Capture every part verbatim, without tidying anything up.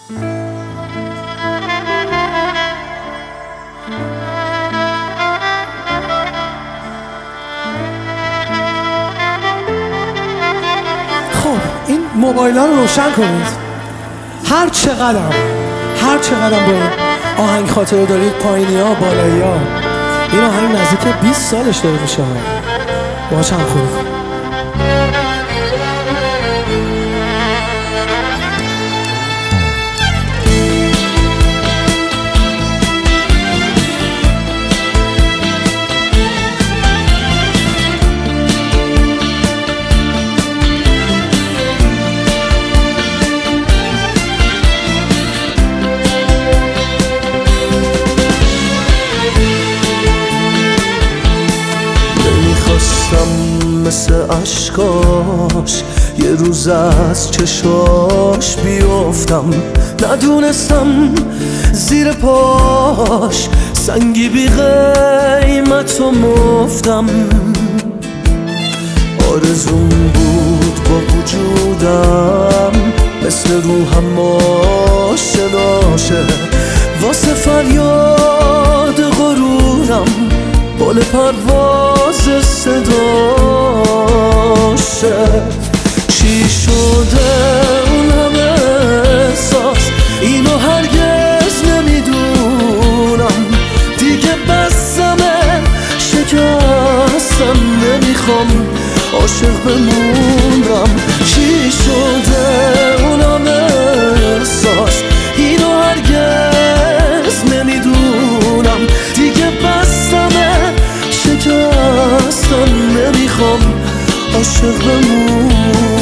خب این موبایل ها رو روشن کنید. هر چقدر هر چقدر با آهنگ خاطره دارید، پایینی ها بالایی ها، این آهنگ نزدیک بیست سالش داره میشه، باهاش هم خوری کن. مثل عشقاش یه روز از چشاش بیفتم، ندونستم زیر پاش سنگی بی قیمت و مفتم. آرزوم بود با وجودم مثل روحم آشناشه، واسه فریاد غرورم بال پرواز صداشه. چی شده اون همه احساس، اینو هرگز نمیدونم. دیگه بسمه شکستم، نمیخوام عاشق بمونم. چی شده اون همه احساس، اینو هرگز نمیدونم. دیگه بسمه شکستم، نمیخوام عاشق بمونم.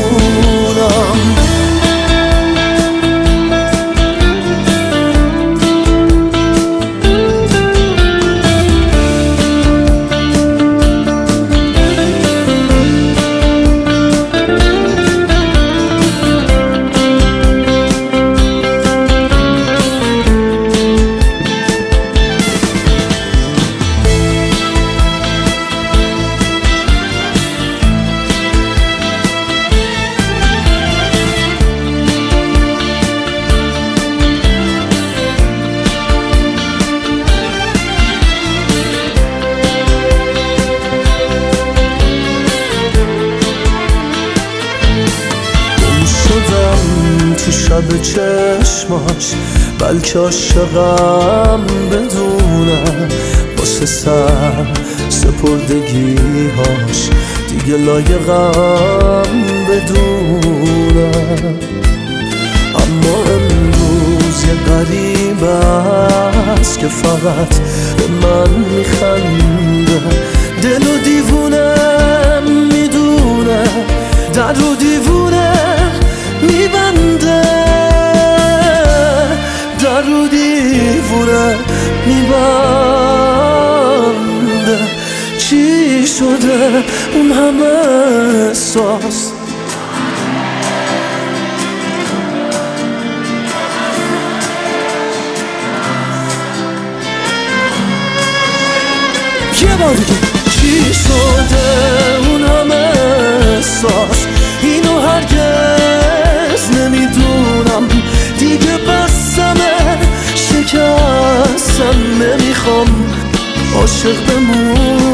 تو شب چشماش، بلکه عاشقم بدونه، واسه سر سپردگیهاش دیگه لایقم بدونه. اما امروز یه غریب است که فقط به من میخنده، دل و دیوونه میدونه، در رو دیوونه میبنده، در رو دیوونه میبنده. چی شده اون همه احساس، یه بار دیگه. چی شده اون همه احساس، اینو هرگز نمیدونم. دیگه بسمه شکستم، نمیخوام عاشق بمونم.